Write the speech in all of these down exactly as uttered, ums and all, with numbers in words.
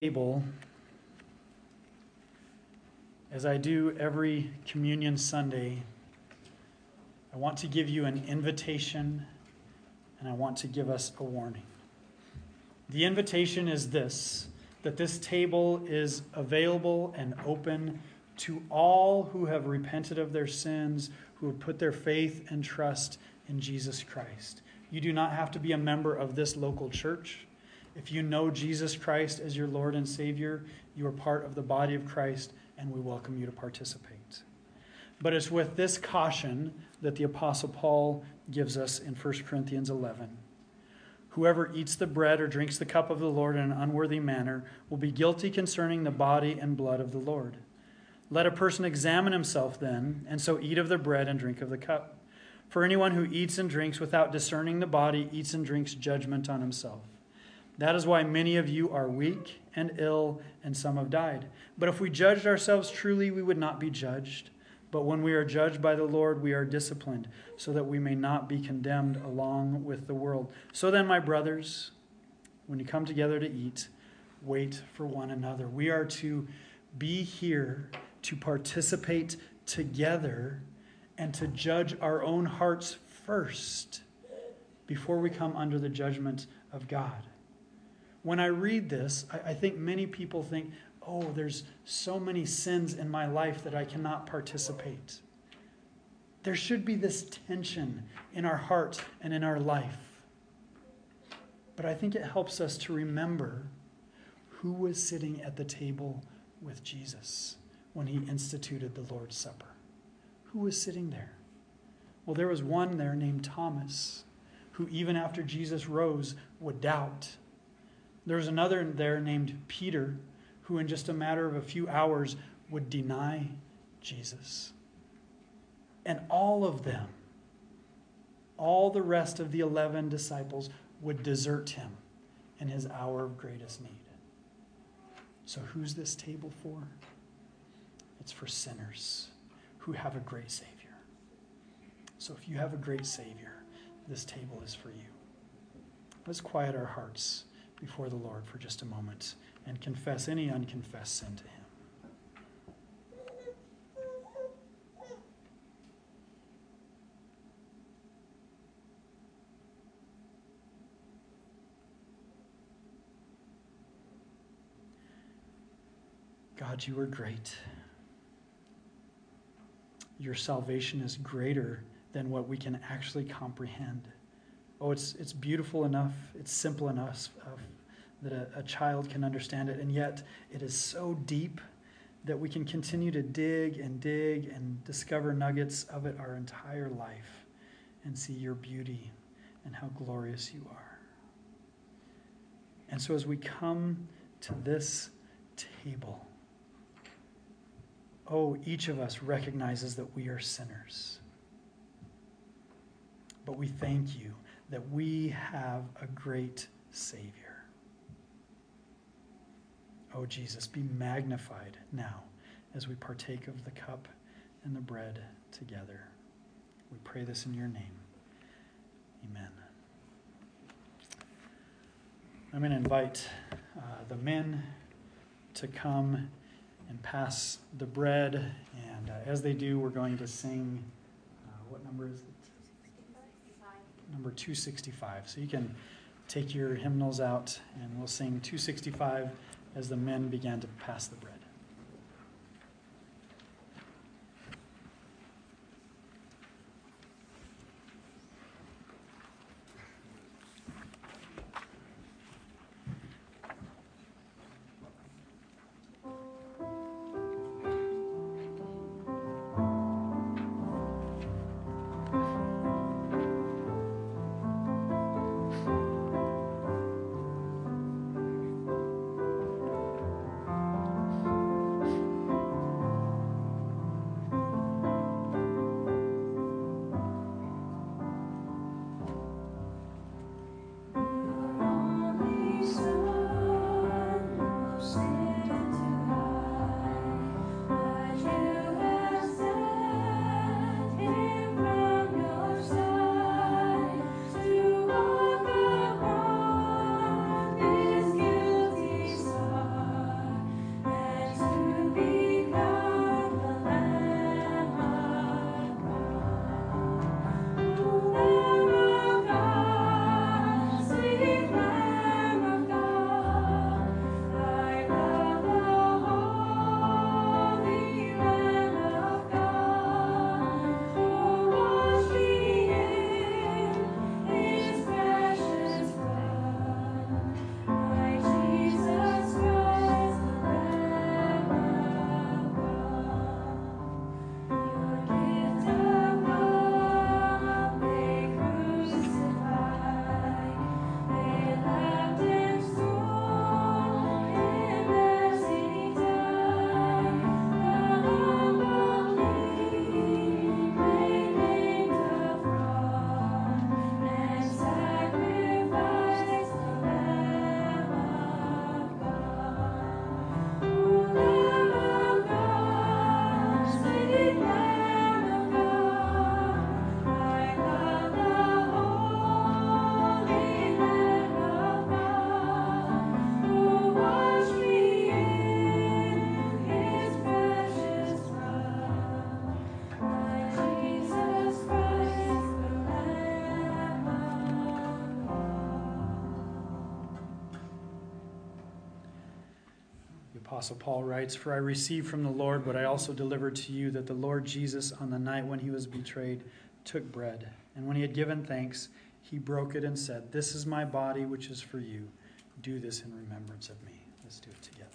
Table, as I do every communion Sunday, I want to give you an invitation and I want to give us a warning. The invitation is this, that this table is available and open to all who have repented of their sins, who have put their faith and trust in Jesus Christ. You do not have to be a member of this local church. If you know Jesus Christ as your Lord and Savior, you are part of the body of Christ, and we welcome you to participate. But it's with this caution that the Apostle Paul gives us in First Corinthians eleven. Whoever eats the bread or drinks the cup of the Lord in an unworthy manner will be guilty concerning the body and blood of the Lord. Let a person examine himself then, and so eat of the bread and drink of the cup. For anyone who eats and drinks without discerning the body eats and drinks judgment on himself. That is why many of you are weak and ill, and some have died. But if we judged ourselves truly, we would not be judged. But when we are judged by the Lord, we are disciplined, so that we may not be condemned along with the world. So then, my brothers, when you come together to eat, wait for one another. We are to be here to participate together and to judge our own hearts first before we come under the judgment of God. When I read this, I, I think many people think, oh, there's so many sins in my life that I cannot participate. There should be this tension in our heart and in our life. But I think it helps us to remember who was sitting at the table with Jesus when he instituted the Lord's Supper. Who was sitting there? Well, there was one there named Thomas, who even after Jesus rose would doubt. There was another there named Peter, who in just a matter of a few hours would deny Jesus. And all of them, all the rest of the eleven disciples would desert him in his hour of greatest need. So who's this table for? It's for sinners who have a great Savior. So if you have a great Savior, this table is for you. Let's quiet our hearts before the Lord for just a moment and confess any unconfessed sin to him. God, you are great. Your salvation is greater than what we can actually comprehend. Oh, it's it's beautiful enough, it's simple enough uh, that a, a child can understand it, and yet it is so deep that we can continue to dig and dig and discover nuggets of it our entire life and see your beauty and how glorious you are. And so as we come to this table, oh, each of us recognizes that we are sinners. But we thank you that we have a great Savior. Oh, Jesus, be magnified now as we partake of the cup and the bread together. We pray this in your name. Amen. I'm going to invite uh, the men to come and pass the bread. And uh, as they do, we're going to sing, uh, what number is it? Number two sixty-five. So you can take your hymnals out and we'll sing two sixty-five as the men began to pass the bread. Apostle Paul writes, "For I received from the Lord what I also delivered to you, that the Lord Jesus, on the night when he was betrayed, took bread. And when he had given thanks, he broke it and said, 'This is my body, which is for you. Do this in remembrance of me.'" Let's do it together.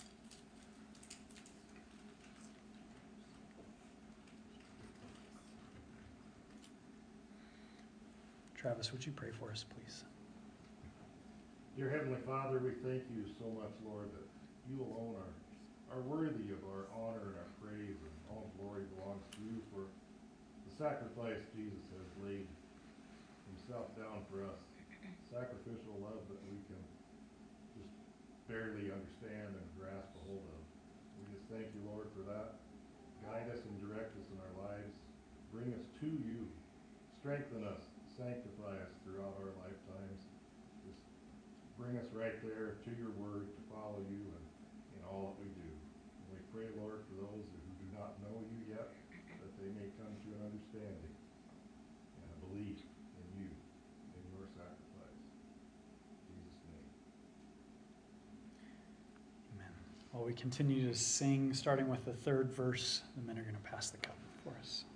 Travis, would you pray for us, please? Dear Heavenly Father, we thank you so much, Lord, that you alone are, are worthy of our honor and our praise, and all glory belongs to you for the sacrifice Jesus has laid himself down for us. Sacrificial love that we can just barely understand and grasp a hold of. We just thank you, Lord, for that. Guide us and direct us in our lives. Bring us to you. Strengthen us. Sanctify us throughout our lifetimes. Just bring us right there to your word to follow you in, in all that we do. And we pray, Lord, for those who do not know you yet, that they may come to an understanding and a belief in you, in your sacrifice. In Jesus' name. Amen. Well, we continue to sing, starting with the third verse. The men are going to pass the cup for us.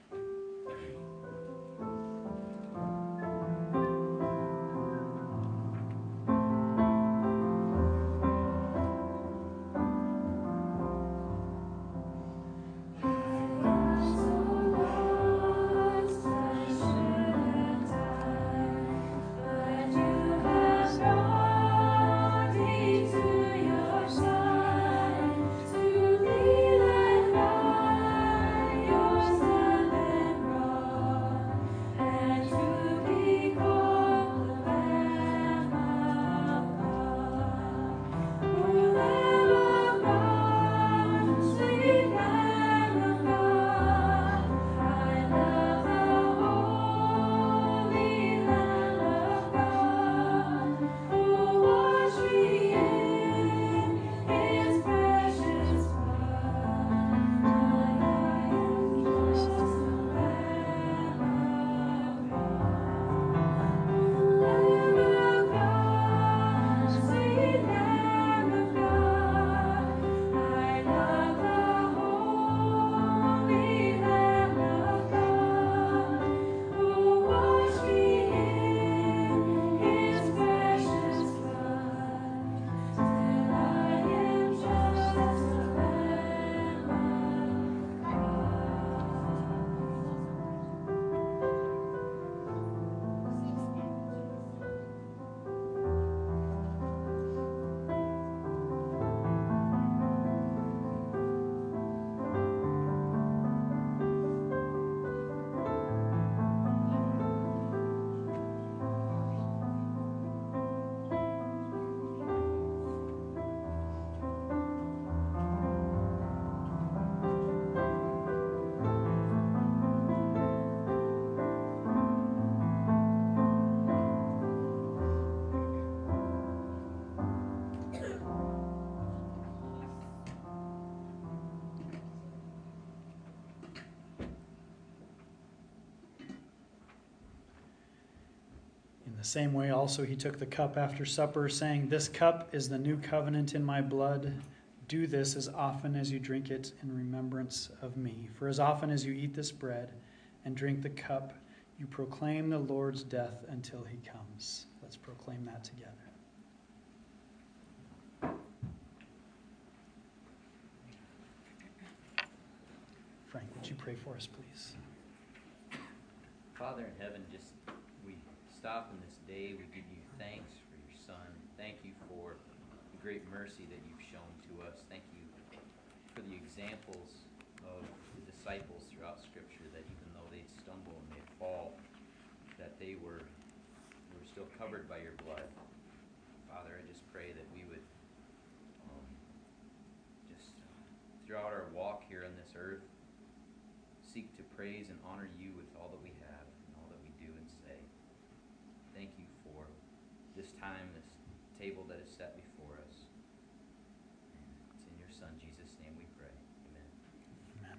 In the same way also he took the cup after supper, saying, "This cup is the new covenant in my blood. Do this as often as you drink it in remembrance of me. For as often as you eat this bread and drink the cup, you proclaim the Lord's death until he comes." Let's proclaim that together. Frank, would you pray for us, please? Father in heaven, just we stop in this day. We give you thanks for your Son. Thank you for the great mercy that you've shown to us. Thank you for the examples of the disciples throughout Scripture, that even though they'd stumble and they'd fall, that they were, they were still covered by your blood. Father, I just pray that we would um, just throughout our walk here on this earth, seek to praise and honor you with all that we have and all that we do and say. Thank you for this time, this table that is set before us. And it's in your Son, Jesus' name, we pray. Amen.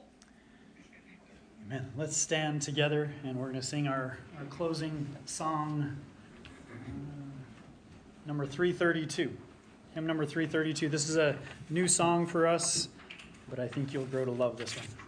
Amen. Amen. Let's stand together, and we're going to sing our, our closing song, uh, number three thirty-two, Hymn number three thirty-two. This is a new song for us, but I think you'll grow to love this one.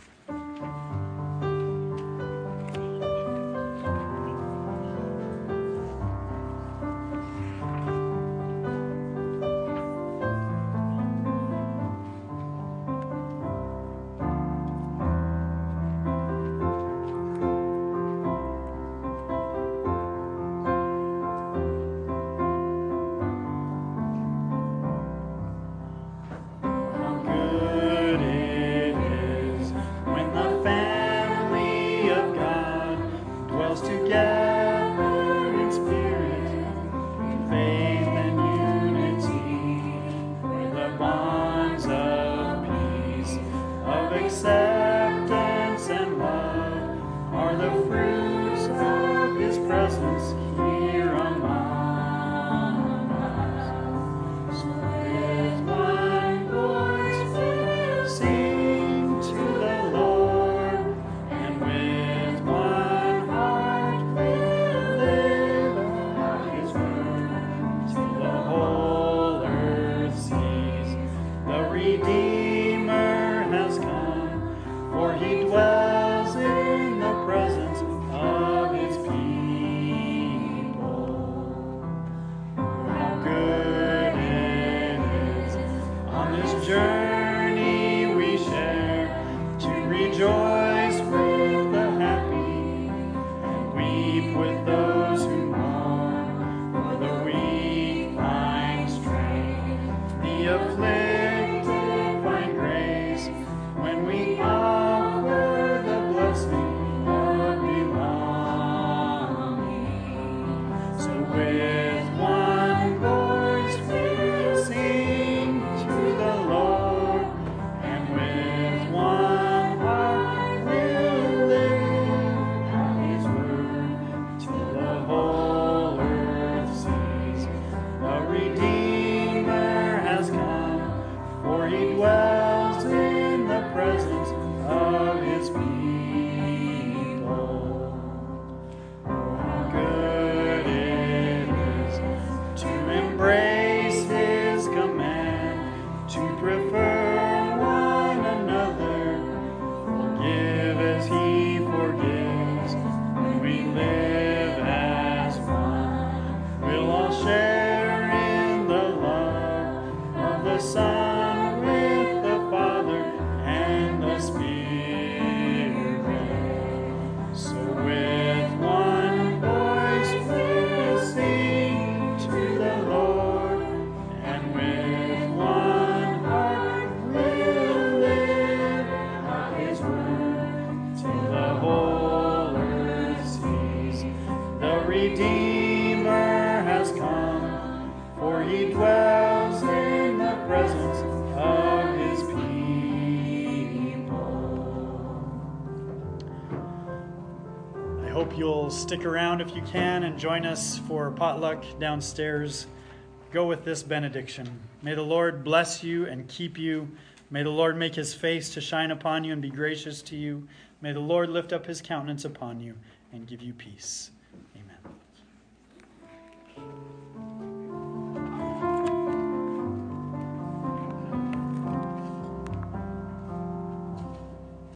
Stick around if you can and join us for potluck downstairs. Go with this benediction. May the Lord bless you and keep you. May the Lord make his face to shine upon you and be gracious to you. May the Lord lift up his countenance upon you and give you peace.